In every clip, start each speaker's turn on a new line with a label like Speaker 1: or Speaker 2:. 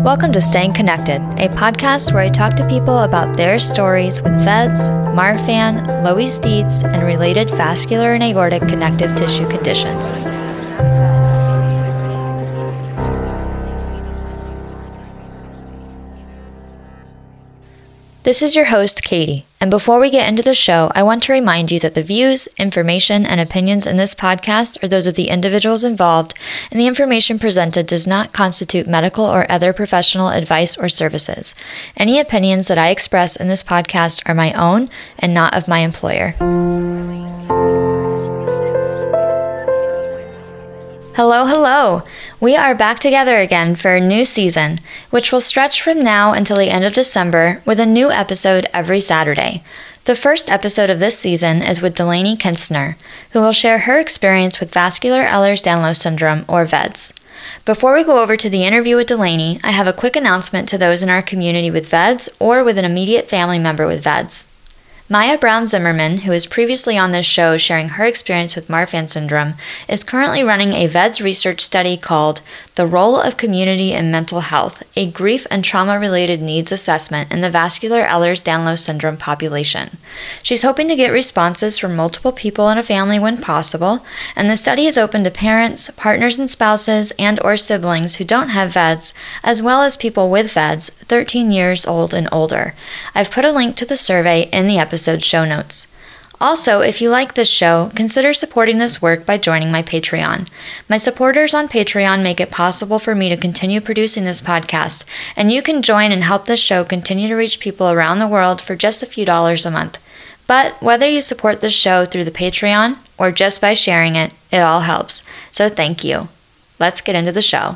Speaker 1: Welcome to Staying Connected, a podcast where I talk to people about their stories with VEDS, Marfan, Loeys Dietz, and related vascular and aortic connective tissue conditions. This is your host, Katie, and before we get into the show, I want to remind you that the views, information, and opinions in this podcast are those of the individuals involved, and the information presented does not constitute medical or other professional advice or services. Any opinions that I express in this podcast are my own and not of my employer. Hello. We are back together again for a new season, which will stretch from now until the end of December with a new episode every Saturday. The first episode of this season is with Delaney Kinstner, who will share her experience with vascular Ehlers-Danlos syndrome, or VEDS. Before we go over to the interview with Delaney, I have a quick announcement to those in our community with VEDS or with an immediate family member with VEDS. Maya Brown Zimmerman, who was previously on this show sharing her experience with Marfan syndrome, is currently running a VEDS research study called The Role of Community in Mental Health, a Grief and Trauma-Related Needs Assessment in the Vascular Ehlers-Danlos Syndrome Population. She's hoping to get responses from multiple people in a family when possible, and the study is open to parents, partners and spouses, and/or siblings who don't have VEDS, as well as people with VEDS 13 years old and older. I've put a link to the survey in the episode show notes. Also, if you like this show, consider supporting this work by joining my Patreon. My supporters on Patreon make it possible for me to continue producing this podcast, and you can join and help this show continue to reach people around the world for just a few dollars a month. But whether you support this show through the Patreon or just by sharing it, it all helps. So thank you. Let's get into the show.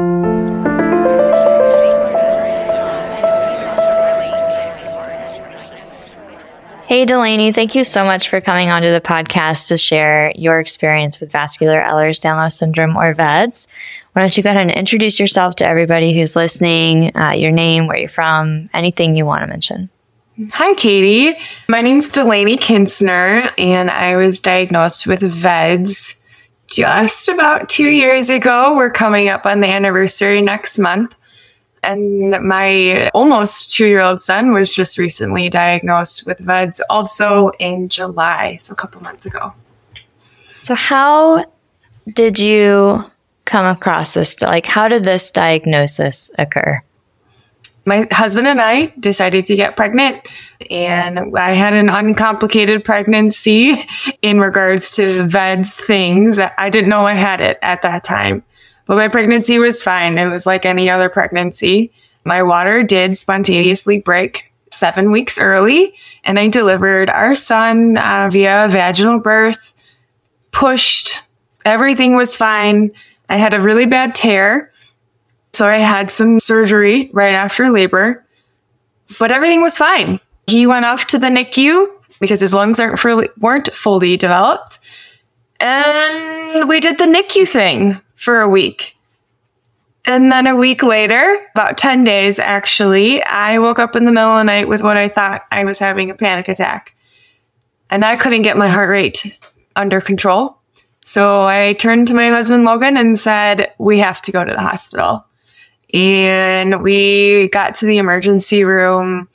Speaker 1: Hey, Delaney, thank you so much for coming onto the podcast to share your experience with vascular Ehlers-Danlos syndrome, or VEDS. Why don't you go ahead and introduce yourself to everybody who's listening, your name, where you're from, anything you want to mention.
Speaker 2: Hi, Katie. My name's Delaney Kinstner, and I was diagnosed with VEDS just about 2 years ago. We're coming up on the anniversary next month. And my almost 2-year-old son was just recently diagnosed with VEDS also in July, so a couple months ago.
Speaker 1: So how did you come across this? How did this diagnosis occur?
Speaker 2: My husband and I decided to get pregnant, and I had an uncomplicated pregnancy in regards to VEDS things. I didn't know I had it at that time. But my pregnancy was fine. It was like any other pregnancy. My water did spontaneously break 7 weeks early, and I delivered our son via vaginal birth, pushed. Everything was fine. I had a really bad tear, so I had some surgery right after labor, but everything was fine. He went off to the NICU because his lungs weren't fully developed, and we did the NICU thing for a week. And then a week later, about 10 days actually, I woke up in the middle of the night with what I thought I was having a panic attack. And I couldn't get my heart rate under control. So I turned to my husband, Logan, and said, we have to go to the hospital. And we got to the emergency room,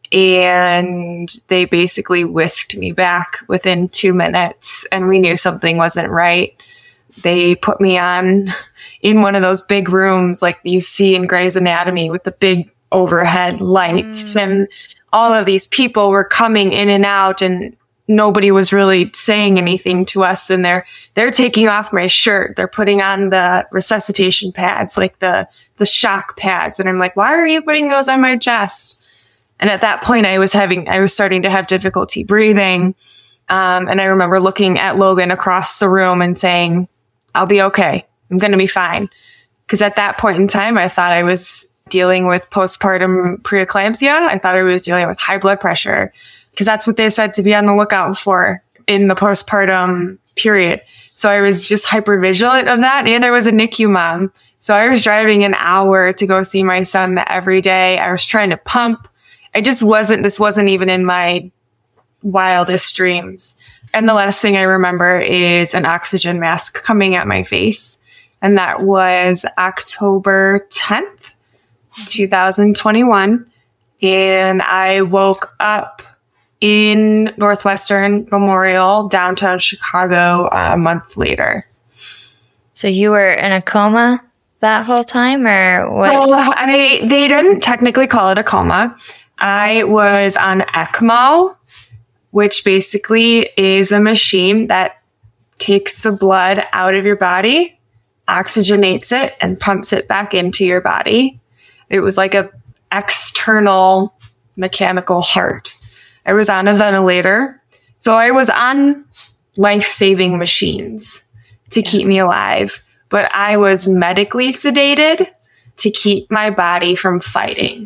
Speaker 2: and they basically whisked me back within 2 minutes, and we knew something wasn't right. They put me on in one of those big rooms like you see in Grey's Anatomy with the big overhead lights, and all of these people were coming in and out, and nobody was really saying anything to us. And they're taking off my shirt. They're putting on the resuscitation pads, like the shock pads. And I'm like, why are you putting those on my chest? And at that point I was starting to have difficulty breathing. And I remember looking at Logan across the room and saying, I'll be okay. I'm going to be fine. Because at that point in time, I thought I was dealing with postpartum preeclampsia. I thought I was dealing with high blood pressure, because that's what they said to be on the lookout for in the postpartum period. So I was just hyper vigilant of that. And I was a NICU mom. So I was driving an hour to go see my son every day. I was trying to pump. This wasn't even in my wildest dreams. And the last thing I remember is an oxygen mask coming at my face. And that was October 10th 2021. And I woke up in Northwestern Memorial, downtown Chicago, a month later.
Speaker 1: So you were in a coma that whole time, or what?
Speaker 2: So they didn't technically call it a coma. I was on ECMO, which basically is a machine that takes the blood out of your body, oxygenates it, and pumps it back into your body. It was like a external mechanical heart. I was on a ventilator. So I was on life-saving machines to keep me alive, but I was medically sedated to keep my body from fighting.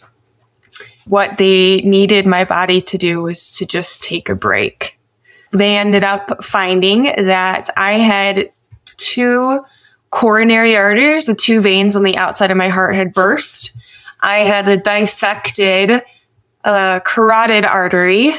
Speaker 2: What they needed my body to do was to just take a break. They ended up finding that I had 2 coronary arteries, the 2 veins on the outside of my heart had burst. I had a dissected carotid artery,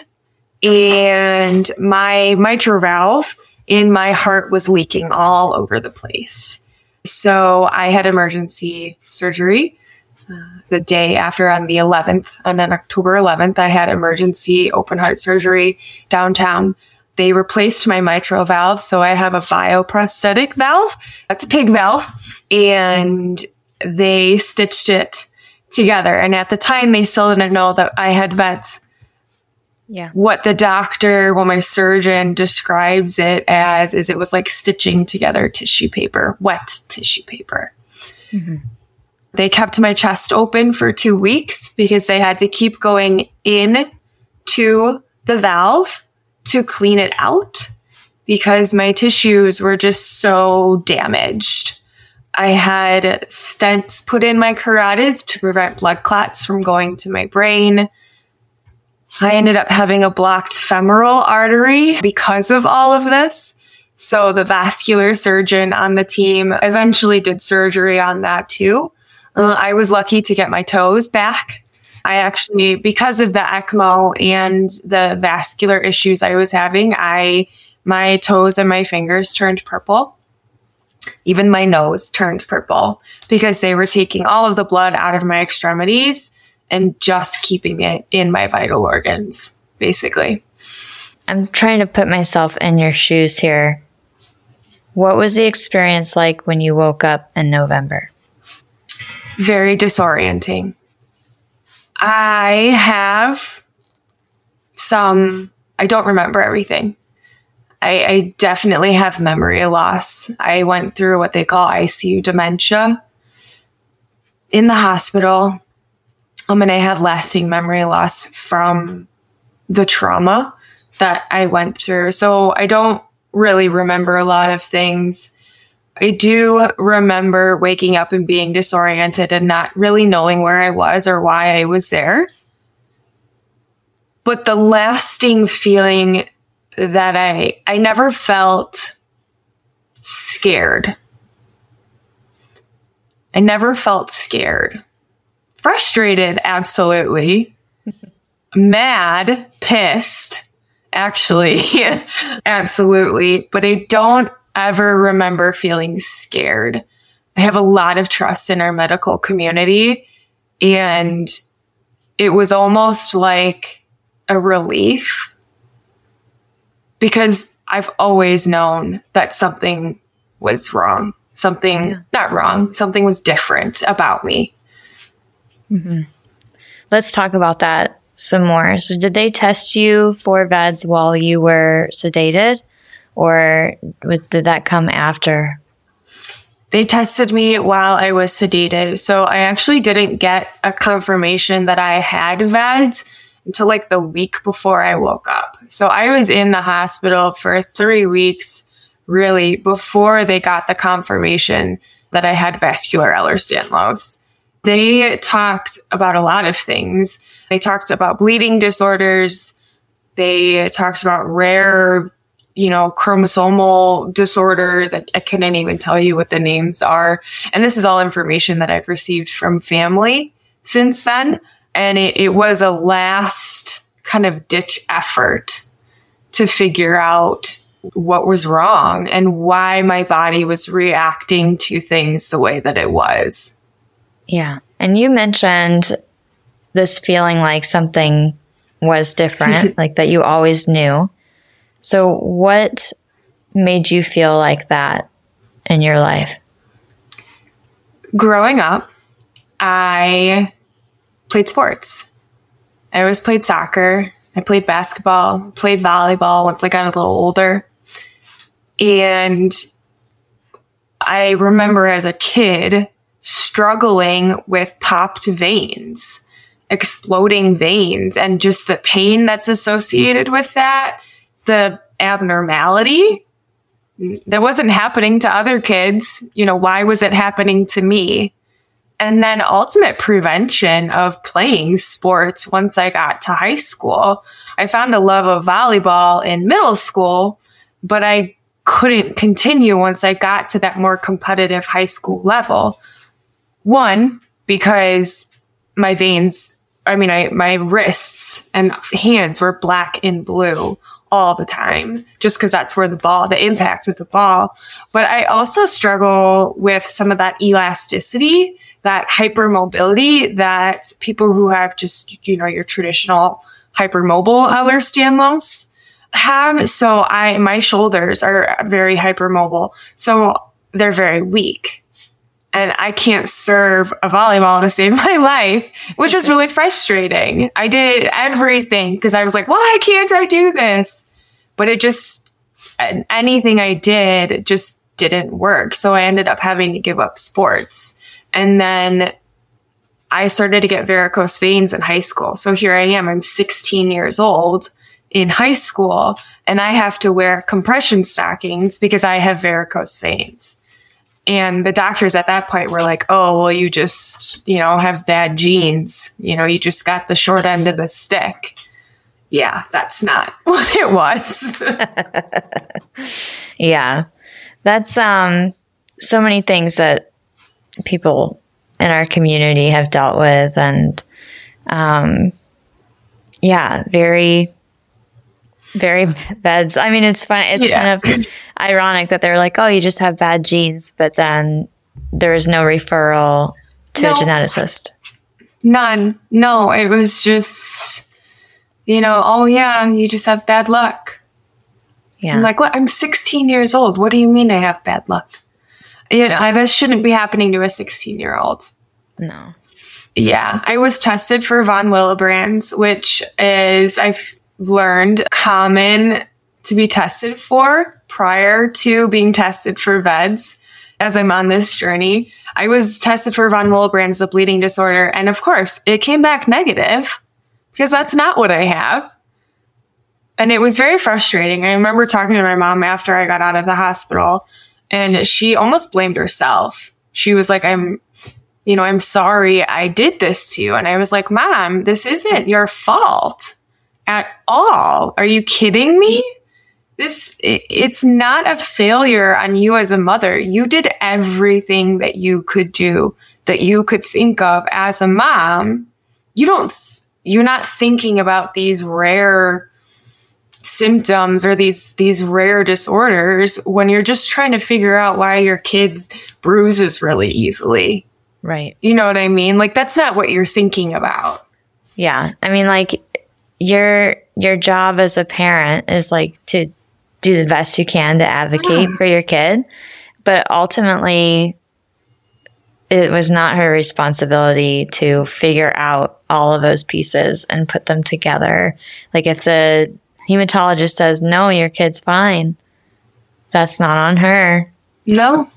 Speaker 2: and my mitral valve in my heart was leaking all over the place. So I had emergency surgery the day after, on the 11th, and then October 11th, I had emergency open heart surgery downtown. They replaced my mitral valve, so I have a bioprosthetic valve. That's a pig valve, and they stitched it together. And at the time, they still didn't know that I had VEDS.
Speaker 1: Yeah.
Speaker 2: What the doctor, well, my surgeon describes it as is it was like stitching together tissue paper, wet tissue paper. Mm-hmm. They kept my chest open for 2 weeks because they had to keep going in to the valve to clean it out because my tissues were just so damaged. I had stents put in my carotids to prevent blood clots from going to my brain. I ended up having a blocked femoral artery because of all of this. So the vascular surgeon on the team eventually did surgery on that too. I was lucky to get my toes back. I actually, because of the ECMO and the vascular issues I was having, my toes and my fingers turned purple. Even my nose turned purple because they were taking all of the blood out of my extremities and just keeping it in my vital organs, basically.
Speaker 1: I'm trying to put myself in your shoes here. What was the experience like when you woke up in November?
Speaker 2: Very disorienting. I don't remember everything. I definitely have memory loss. I went through what they call ICU dementia in the hospital. And I have lasting memory loss from the trauma that I went through. So I don't really remember a lot of things. I do remember waking up and being disoriented and not really knowing where I was or why I was there. But the lasting feeling that I never felt scared. I never felt scared. Frustrated, absolutely. Mad, pissed, actually, absolutely. But I don't ever remember feeling scared. I have a lot of trust in our medical community, and it was almost like a relief because I've always known that something was wrong. Not wrong, something was different about me.
Speaker 1: Mm-hmm. Let's talk about that some more. So did they test you for VEDS while you were sedated, or did that come after?
Speaker 2: They tested me while I was sedated. So I actually didn't get a confirmation that I had VEDS until like the week before I woke up. So I was in the hospital for 3 weeks, really, before they got the confirmation that I had vascular Ehlers-Danlos. They talked about a lot of things. They talked about bleeding disorders. They talked about rare, chromosomal disorders. I couldn't even tell you what the names are. And this is all information that I've received from family since then. And it was a last kind of ditch effort to figure out what was wrong and why my body was reacting to things the way that it was.
Speaker 1: Yeah. And you mentioned this feeling like something was different, like that you always knew. So what made you feel like that in your life?
Speaker 2: Growing up, I played sports. I always played soccer. I played basketball, played volleyball once I got a little older. And I remember as a kid struggling with popped veins, exploding veins, and just the pain that's associated with that, the abnormality that wasn't happening to other kids. Why was it happening to me? And then ultimate prevention of playing sports once I got to high school. I found a love of volleyball in middle school, but I couldn't continue once I got to that more competitive high school level. One, because my wrists and hands were black and blue all the time, just because that's where the impact of the ball. But I also struggle with some of that elasticity, that hypermobility that people who have just, your traditional hypermobile Ehlers-Danlos have. So my shoulders are very hypermobile. So they're very weak. And I can't serve a volleyball to save my life, which was really frustrating. I did everything because I was like, why can't I do this? But anything I did just didn't work. So I ended up having to give up sports. And then I started to get varicose veins in high school. So here I am, I'm 16 years old in high school, and I have to wear compression stockings because I have varicose veins. And the doctors at that point were like, oh, well, you just, have bad genes. You just got the short end of the stick. Yeah, that's not what it was.
Speaker 1: Yeah. That's so many things that people in our community have dealt with. And very, very bad. I mean, it's fun. It's kind of ironic that they're like, oh, you just have bad genes, but then there is no referral to a geneticist.
Speaker 2: None. No, it was just, oh yeah, you just have bad luck. Yeah. I'm like, what? I'm 16 years old. What do you mean I have bad luck? This shouldn't be happening to a 16-year-old.
Speaker 1: No.
Speaker 2: Yeah. I was tested for von Willebrand's, which is, I've learned, common to be tested for prior to being tested for VEDS. As I'm on this journey, I was tested for von Willebrand's, the bleeding disorder. And of course, it came back negative because that's not what I have. And it was very frustrating. I remember talking to my mom after I got out of the hospital, and she almost blamed herself. She was like, I'm sorry I did this to you. And I was like, Mom, this isn't your fault at all. Are you kidding me? It's not a failure on you as a mother. You did everything that you could do, that you could think of as a mom. You're not thinking about these rare symptoms or these rare disorders when you're just trying to figure out why your kid's bruises really easily.
Speaker 1: Right.
Speaker 2: You know what I mean? Like, that's not what you're thinking about.
Speaker 1: Yeah. I mean, like, your job as a parent is like to do the best you can to advocate for your kid. But ultimately, it was not her responsibility to figure out all of those pieces and put them together. Like, if the hematologist says, no, your kid's fine, that's not on her.
Speaker 2: No.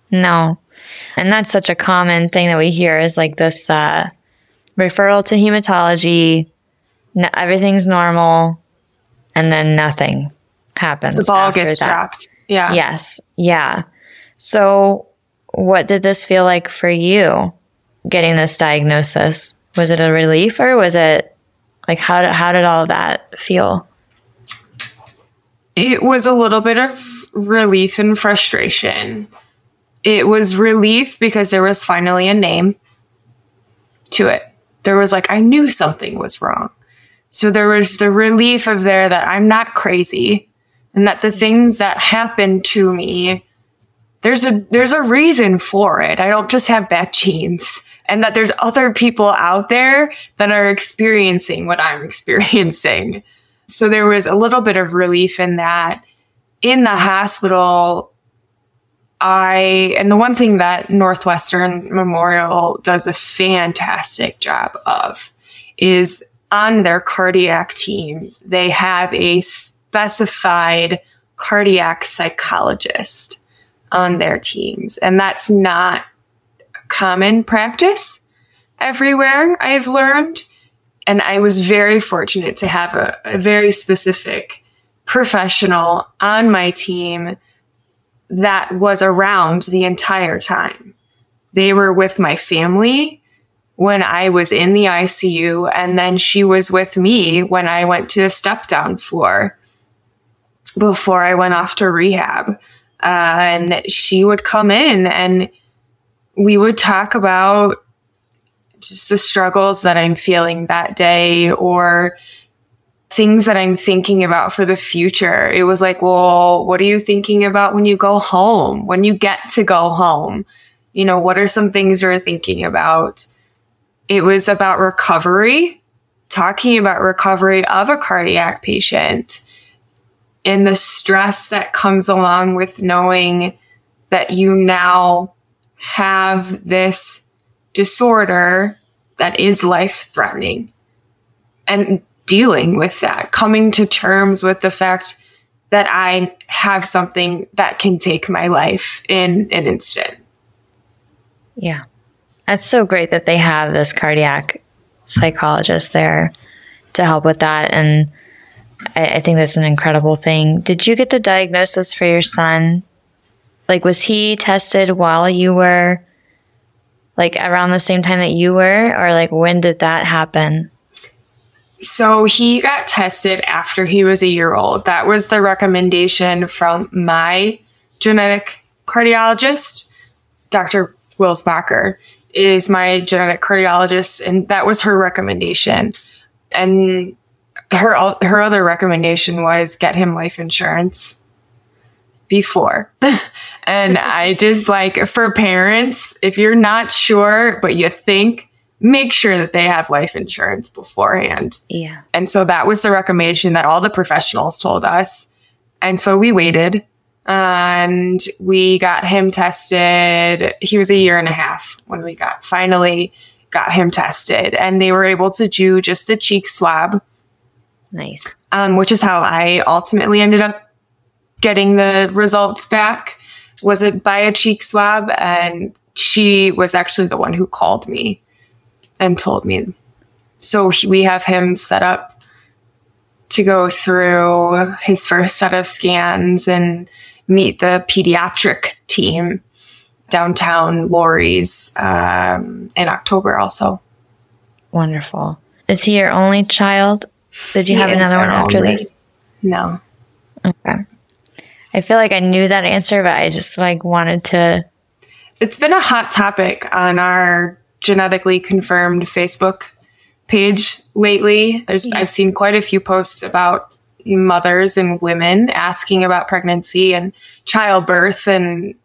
Speaker 1: And that's such a common thing that we hear is like this referral to hematology, everything's normal, and then nothing happens.
Speaker 2: The ball gets dropped. Yeah.
Speaker 1: Yes. Yeah. So what did this feel like for you, getting this diagnosis? Was it a relief, or was it like, how did all of that feel?
Speaker 2: It was a little bit of relief and frustration. It was relief because there was finally a name to it. There was like, I knew something was wrong. So there was the relief of there that I'm not crazy, and that the things that happened to me, there's a reason for it. I don't just have bad genes. and that there's other people out there that are experiencing what I'm experiencing. So there was a little bit of relief in that. In the hospital, and the one thing that Northwestern Memorial does a fantastic job of is on their cardiac teams, they have a specified cardiac psychologist on their teams. And that's not common practice everywhere, I've learned. And I was very fortunate to have a very specific professional on my team that was around the entire time. They were with my family when I was in the ICU, and then she was with me when I went to a step-down floor before I went off to rehab. And she would come in and we would talk about just the struggles that I'm feeling that day or things that I'm thinking about for the future. It was like, well, what are you thinking about when you go home, when you get to go home? You know, what are some things you're thinking about? It was about recovery, talking about recovery of a cardiac patient and the stress that comes along with knowing that you now have this disorder that is life-threatening, and dealing with that, coming to terms with the fact that I have something that can take my life in an instant.
Speaker 1: Yeah. That's so great that they have this cardiac psychologist there to help with that. And I think that's an incredible thing. Did you get the diagnosis for your son? Like, was he tested while you were, like, around the same time that you were? Or, like, when did that happen?
Speaker 2: So he got tested after he was a year old. That was the recommendation from my genetic cardiologist. Dr. Wilsbacher is my genetic cardiologist, and that was her recommendation. And her other recommendation was get him life insurance before. And I just, like, for parents, if you're not sure, but you think, make sure that they have life insurance beforehand.
Speaker 1: Yeah.
Speaker 2: And so that was the recommendation that all the professionals told us. And so we waited and we got him tested. He was a year and a half when we finally got him tested, and they were able to do just the cheek swab.
Speaker 1: Nice.
Speaker 2: Which is how I ultimately ended up getting the results back, was it by a cheek swab. And she was actually the one who called me and told me. So we have him set up to go through his first set of scans and meet the pediatric team downtown Lori's in October also.
Speaker 1: Wonderful. Is he your only child? Did you have another one after this?
Speaker 2: No.
Speaker 1: Okay. I feel like I knew that answer, but I just, like, wanted to.
Speaker 2: It's been a hot topic on our genetically confirmed Facebook page lately. I've seen quite a few posts about mothers and women asking about pregnancy and childbirth, and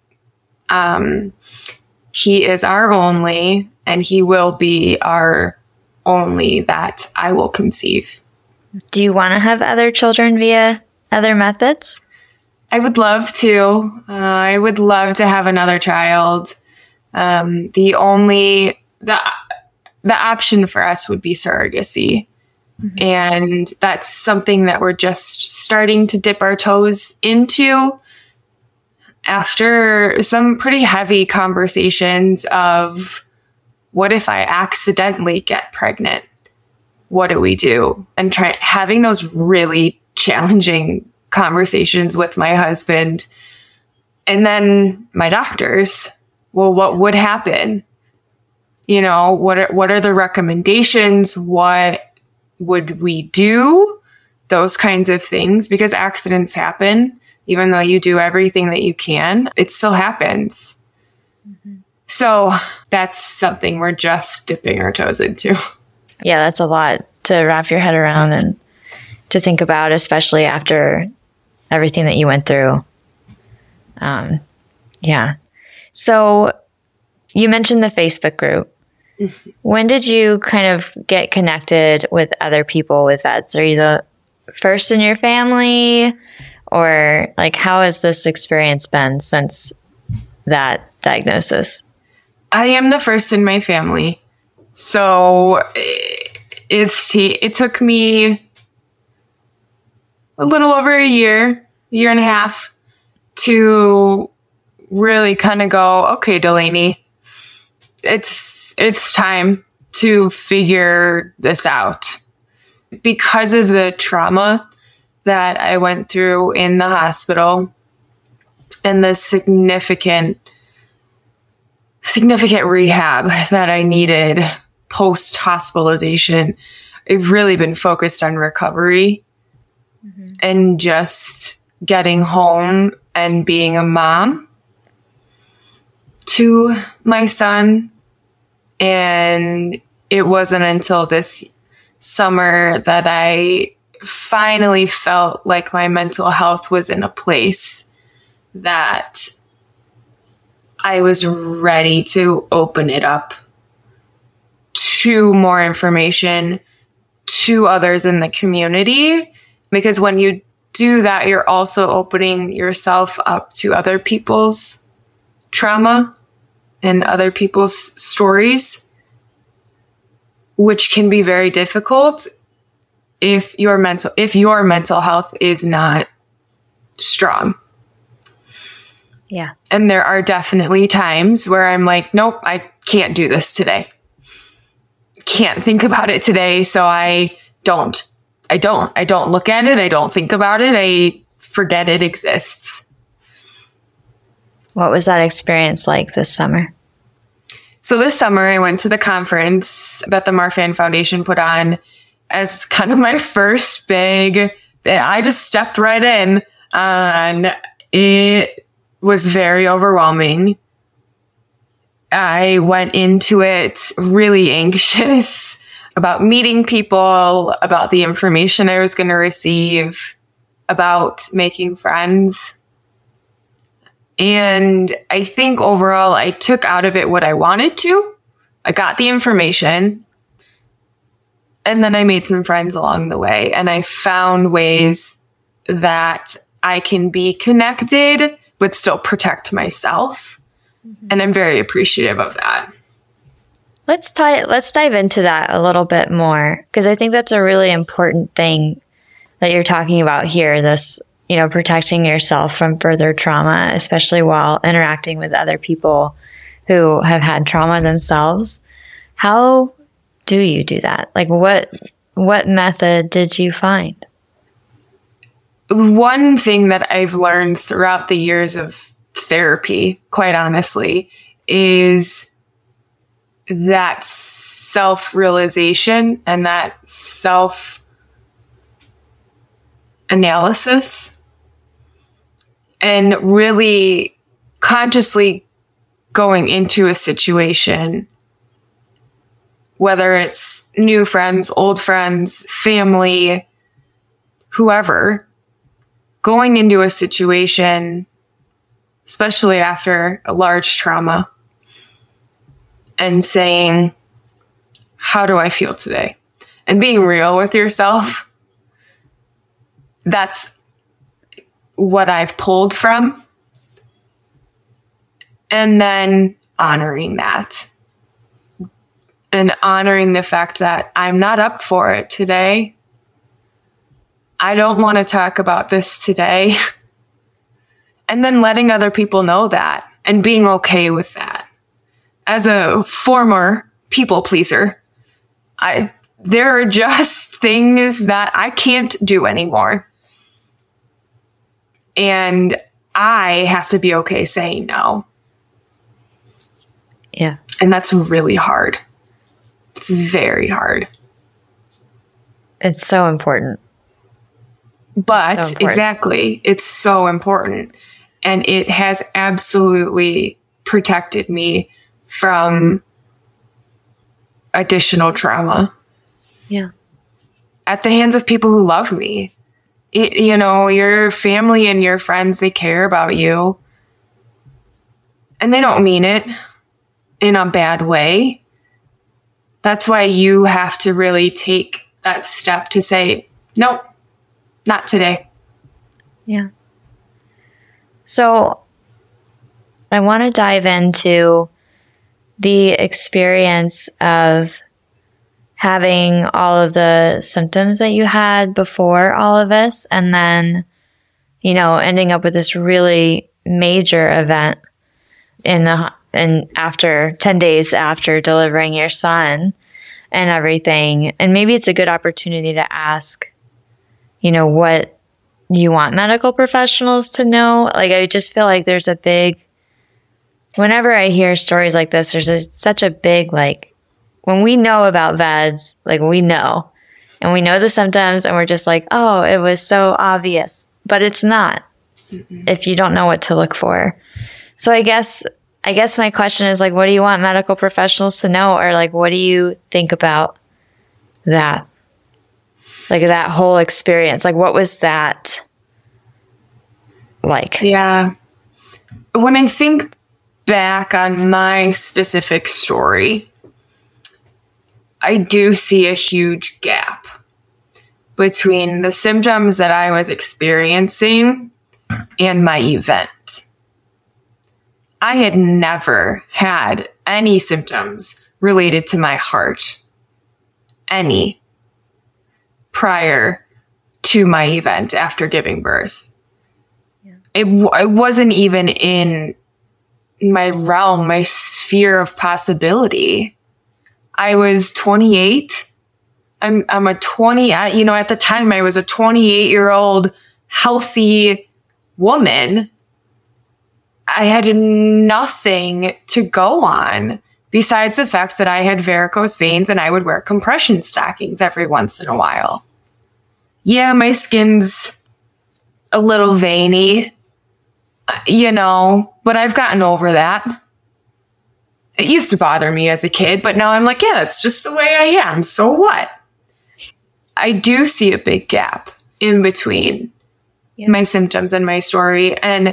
Speaker 2: he is our only, and he will be our only that I will conceive.
Speaker 1: Do you want to have other children via other methods?
Speaker 2: I would love to. I would love to have another child. The option for us would be surrogacy. Mm-hmm. And that's something that we're just starting to dip our toes into after some pretty heavy conversations of, what if I accidentally get pregnant? What do we do? And having those really challenging conversations with my husband and then my doctors. Well, what would happen? You know, what are the recommendations? What would we do? Those kinds of things, because accidents happen. Even though you do everything that you can, it still happens. Mm-hmm. So that's something we're just dipping our toes into.
Speaker 1: Yeah, that's a lot to wrap your head around and to think about, especially after everything that you went through. Yeah. So you mentioned the Facebook group. When did you kind of get connected with other people with vets? Are you the first in your family? Or like, how has this experience been since that diagnosis?
Speaker 2: I am the first in my family. So it took me a little over a year and a half to really kind of go, okay, Delaney, it's time to figure this out. Because of the trauma that I went through in the hospital and the significant rehab that I needed post hospitalization, I've really been focused on recovery and just getting home and being a mom to my son. And it wasn't until this summer that I finally felt like my mental health was in a place that I was ready to open it up to more information, to others in the community. Because when you do that, you're also opening yourself up to other people's trauma and other people's stories, which can be very difficult if your mental health is not strong.
Speaker 1: Yeah.
Speaker 2: And there are definitely times where I'm like, nope, I can't do this today. Can't think about it today. So I don't look at it. I don't think about it. I forget it exists.
Speaker 1: What was that experience like this summer?
Speaker 2: So this summer I went to the conference that the Marfan Foundation put on as kind of my first big, I just stepped right in, and it was very overwhelming. I went into it really anxious about meeting people, about the information I was going to receive, about making friends. And I think overall, I took out of it what I wanted to. I got the information, and then I made some friends along the way. And I found ways that I can be connected, but still protect myself. And I'm very appreciative of that.
Speaker 1: Let's dive into that a little bit more, because I think that's a really important thing that you're talking about here. This, protecting yourself from further trauma, especially while interacting with other people who have had trauma themselves. How do you do that? Like, what method did you find?
Speaker 2: One thing that I've learned throughout the years of therapy, quite honestly, is that self-realization and that self-analysis, and really consciously going into a situation, whether it's new friends, old friends, family, whoever, going into a situation, especially after a large trauma, and saying, how do I feel today? And being real with yourself. That's what I've pulled from. And then honoring that. And honoring the fact that I'm not up for it today. I don't want to talk about this today. And then letting other people know that and being okay with that. As a former people pleaser, there are just things that I can't do anymore. And I have to be okay saying no.
Speaker 1: Yeah.
Speaker 2: And that's really hard. It's very hard.
Speaker 1: It's so important.
Speaker 2: But exactly, it's so important. And it has absolutely protected me from additional trauma.
Speaker 1: Yeah.
Speaker 2: At the hands of people who love me. Your family and your friends, they care about you. And they don't mean it in a bad way. That's why you have to really take that step to say, nope, not today.
Speaker 1: Yeah. So I want to dive into the experience of having all of the symptoms that you had before all of this, and then, ending up with this really major event and after 10 days after delivering your son and everything. And maybe it's a good opportunity to ask, what you want medical professionals to know. Like, I just feel like there's whenever I hear stories like this, there's such a big, when we know about VEDS, we know, and we know the symptoms, and we're just like, oh, it was so obvious, but it's not. Mm-mm. If you don't know what to look for. So I guess my question is, what do you want medical professionals to know? Or what do you think about that? That whole experience, what was that like?
Speaker 2: Yeah. When I think back on my specific story, I do see a huge gap between the symptoms that I was experiencing and my event. I had never had any symptoms related to my heart, any, prior to my event after giving birth. Yeah. It wasn't even in my realm, my sphere of possibility. I was 28. I'm a 20, at the time I was a 28-year-old healthy woman. I had nothing to go on besides the fact that I had varicose veins and I would wear compression stockings every once in a while. Yeah, my skin's a little veiny, but I've gotten over that. It used to bother me as a kid, but now I'm like, yeah, it's just the way I am. So what? I do see a big gap in between my symptoms and my story. And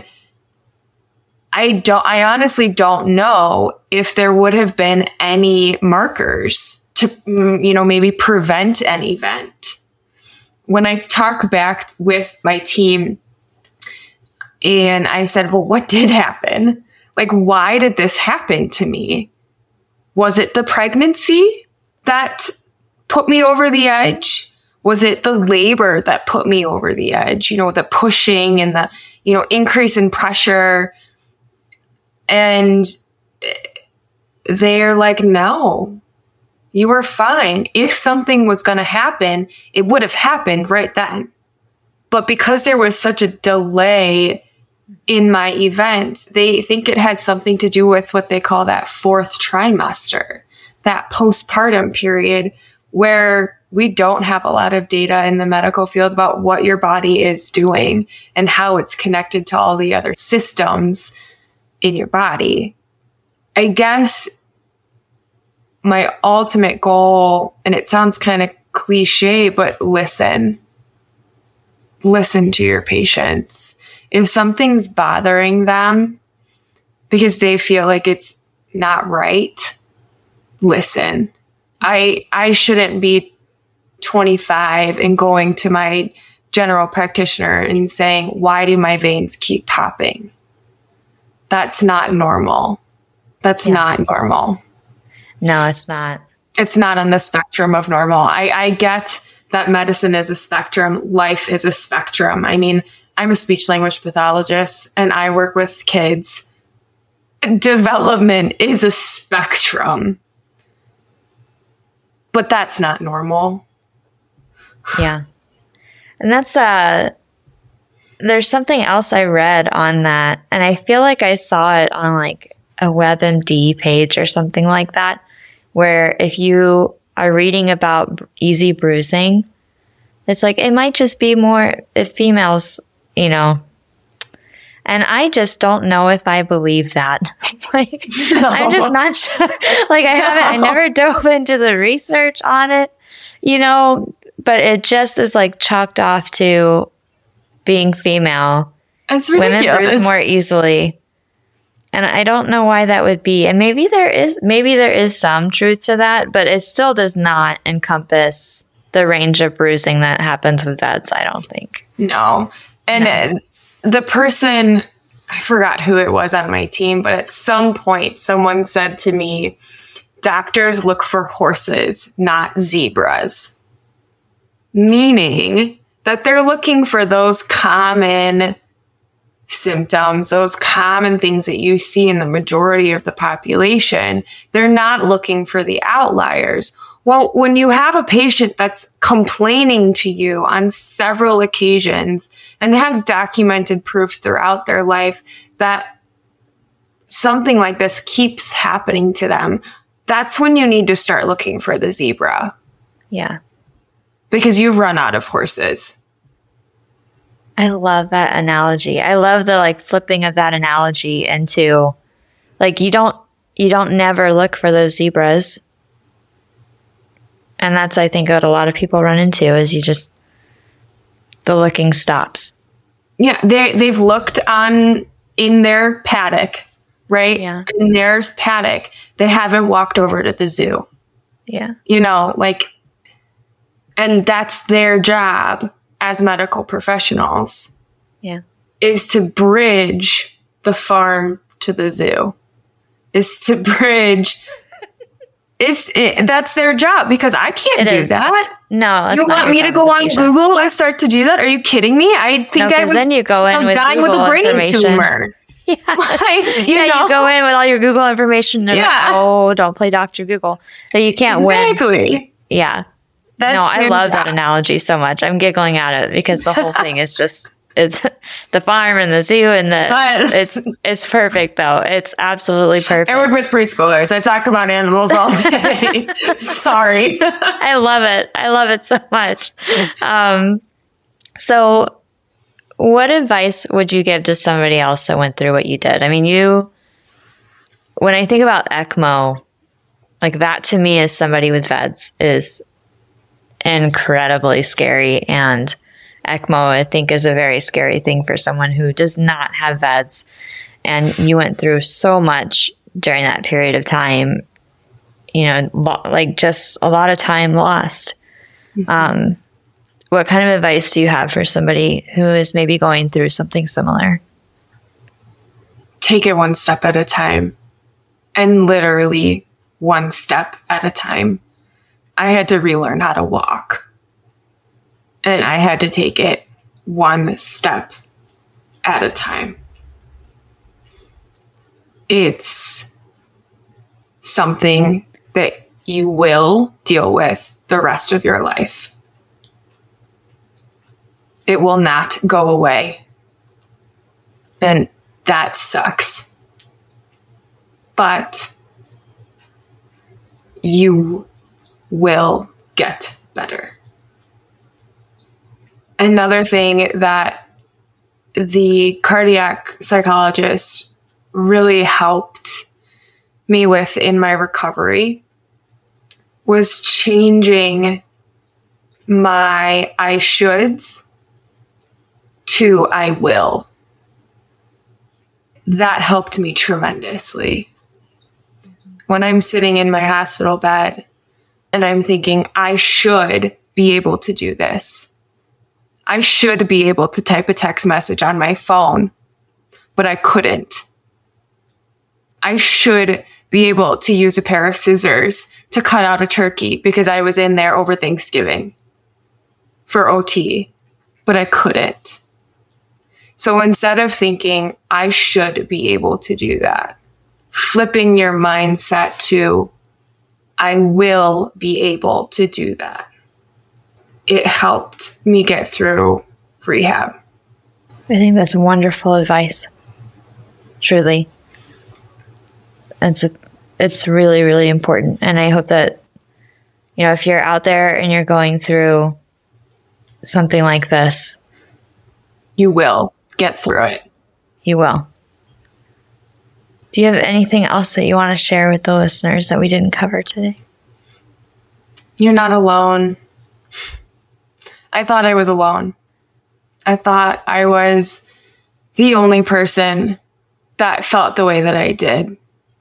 Speaker 2: I honestly don't know if there would have been any markers to, maybe prevent an event. When I talk back with my team and I said, well, what did happen? Why did this happen to me? Was it the pregnancy that put me over the edge? Was it the labor that put me over the edge? The pushing and the, increase in pressure. And they're like, no, you were fine. If something was going to happen, it would have happened right then. But because there was such a delay in my event, they think it had something to do with what they call that fourth trimester, that postpartum period where we don't have a lot of data in the medical field about what your body is doing and how it's connected to all the other systems in your body. I guess my ultimate goal, and it sounds kind of cliche, but listen to your patients. If something's bothering them because they feel like it's not right, listen. I shouldn't be 25 and going to my general practitioner and saying, why do my veins keep popping? That's not normal. That's not normal.
Speaker 1: No, it's not.
Speaker 2: It's not on the spectrum of normal. I get that medicine is a spectrum. Life is a spectrum. I mean, I'm a speech language pathologist and I work with kids. Development is a spectrum. But that's not normal.
Speaker 1: Yeah. And that's, there's something else I read on that. And I feel like I saw it on a WebMD page or something like that, where if you are reading about easy bruising, it's it might just be more if females, and I just don't know if I believe that. I'm just not sure. I never dove into the research on it, but it just is chalked off to being female.
Speaker 2: It's ridiculous.
Speaker 1: Women bruise more easily. And I don't know why that would be. And maybe there is some truth to that, but it still does not encompass the range of bruising that happens with vets, I don't think.
Speaker 2: No. And the person, I forgot who it was on my team, but at some point someone said to me, doctors look for horses, not zebras. Meaning that they're looking for those common symptoms, those common things that you see in the majority of the population. They're not looking for the outliers. Well, when you have a patient that's complaining to you on several occasions and has documented proof throughout their life that something like this keeps happening to them, that's when you need to start looking for the zebra.
Speaker 1: Yeah.
Speaker 2: Because you've run out of horses.
Speaker 1: I love that analogy. I love the flipping of that analogy into you don't never look for those zebras. And that's, I think, what a lot of people run into is the looking stops.
Speaker 2: Yeah, they've looked in their paddock, right?
Speaker 1: Yeah.
Speaker 2: In their paddock, they haven't walked over to the zoo.
Speaker 1: Yeah.
Speaker 2: And that's their job as medical professionals.
Speaker 1: Yeah.
Speaker 2: Is to bridge the farm to the zoo. Is to bridge. That's their job, because I can't do that.
Speaker 1: No,
Speaker 2: you want me to go on Google and start to do that? Are you kidding me? I think I was
Speaker 1: then you go in with
Speaker 2: dying
Speaker 1: Google
Speaker 2: with a brain tumor.
Speaker 1: Yeah. You go in with all your Google information. And don't play Dr. Google. So you can't win.
Speaker 2: Exactly.
Speaker 1: Yeah. I love that analogy so much. I'm giggling at it because the whole thing is it's the farm and the zoo and it's perfect though. It's absolutely perfect.
Speaker 2: I work with preschoolers. I talk about animals all day. Sorry.
Speaker 1: I love it. I love it so much. So what advice would you give to somebody else that went through what you did? I mean, when I think about ECMO, that to me as somebody with VEDS is incredibly scary, and ECMO, I think, is a very scary thing for someone who does not have VEDS. And you went through so much during that period of time, just a lot of time lost. Mm-hmm. What kind of advice do you have for somebody who is maybe going through something similar?
Speaker 2: Take it one step at a time, and literally one step at a time. I had to relearn how to walk, and I had to take it one step at a time. It's something that you will deal with the rest of your life. It will not go away. And that sucks. But you will get better. Another thing that the cardiac psychologist really helped me with in my recovery was changing my I shoulds to I will. That helped me tremendously. When I'm sitting in my hospital bed and I'm thinking, I should be able to do this. I should be able to type a text message on my phone, but I couldn't. I should be able to use a pair of scissors to cut out a turkey because I was in there over Thanksgiving for OT, but I couldn't. So instead of thinking, I should be able to do that, flipping your mindset to, I will be able to do that. It helped me get through rehab.
Speaker 1: I think that's wonderful advice. Truly. It's really, really important. And I hope that, if you're out there and you're going through something like this,
Speaker 2: you will get through it.
Speaker 1: You will. Do you have anything else that you want to share with the listeners that we didn't cover today?
Speaker 2: You're not alone. I thought I was alone. I thought I was the only person that felt the way that I did.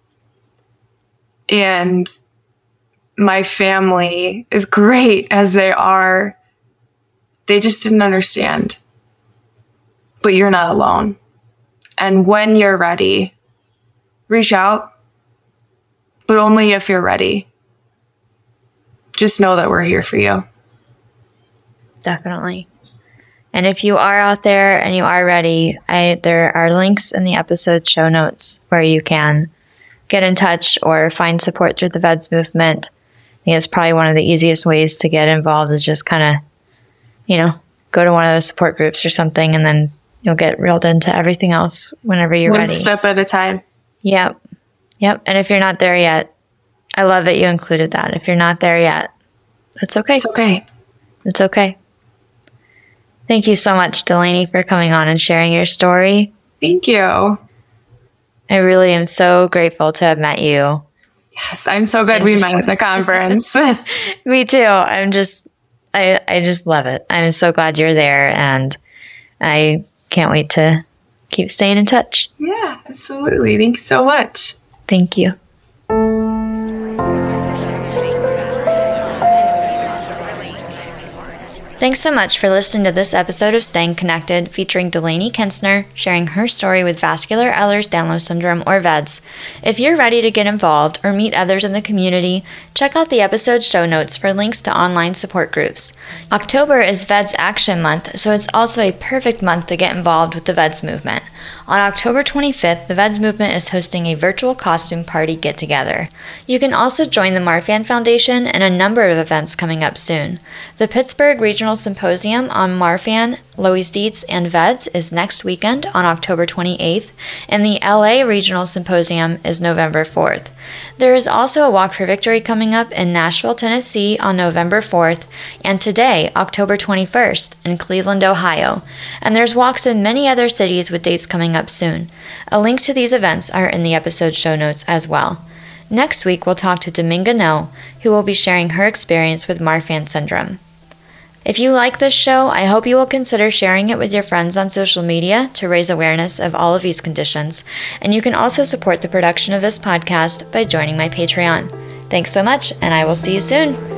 Speaker 2: And my family, as great as they are, they just didn't understand. But you're not alone. And when you're ready, reach out, but only if you're ready. Just know that we're here for you.
Speaker 1: Definitely. And if you are out there and you are ready, there are links in the episode show notes where you can get in touch or find support through the VEDS movement. I think it's probably one of the easiest ways to get involved is just kind of, go to one of those support groups or something, and then you'll get reeled into everything else whenever you're ready.
Speaker 2: One step at a time.
Speaker 1: Yep. And if you're not there yet, I love that you included that. If you're not there yet, that's okay. It's okay. Thank you so much, Delaney, for coming on and sharing your story.
Speaker 2: Thank you.
Speaker 1: I really am so grateful to have met you.
Speaker 2: Yes, I'm so glad we met at the conference.
Speaker 1: Me too. I just love it. I'm so glad you're there, and I can't wait to keep staying in touch.
Speaker 2: Yeah, absolutely. Thank you so much.
Speaker 1: Thank you. Thanks so much for listening to this episode of Staying Connected, featuring Delaney Kensner sharing her story with vascular Ehlers-Danlos syndrome, or VEDS. If you're ready to get involved or meet others in the community, check out the episode show notes for links to online support groups. October is VEDS Action Month, so it's also a perfect month to get involved with the VEDS movement. On October 25th, the VEDS movement is hosting a virtual costume party get-together. You can also join the Marfan Foundation and a number of events coming up soon. The Pittsburgh Regional Symposium on Marfan, Loeys Dietz, and VEDS is next weekend on October 28th, and the LA Regional Symposium is November 4th. There is also a Walk for Victory coming up in Nashville, Tennessee on November 4th, and today, October 21st, in Cleveland, Ohio. And there's walks in many other cities with dates coming up soon. A link to these events are in the episode show notes as well. Next week, we'll talk to Dominga No, who will be sharing her experience with Marfan syndrome. If you like this show, I hope you will consider sharing it with your friends on social media to raise awareness of all of these conditions. And you can also support the production of this podcast by joining my Patreon. Thanks so much, and I will see you soon.